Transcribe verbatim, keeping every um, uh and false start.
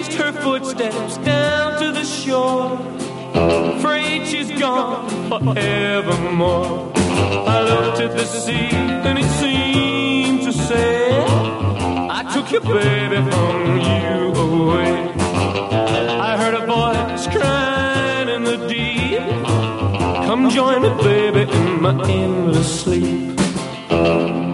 traced her footsteps down to the shore, afraid she's gone forevermore. I looked at the sea and it seemed to say, I took your baby from you away. I heard a voice crying in the deep, come join me, baby, in my endless sleep.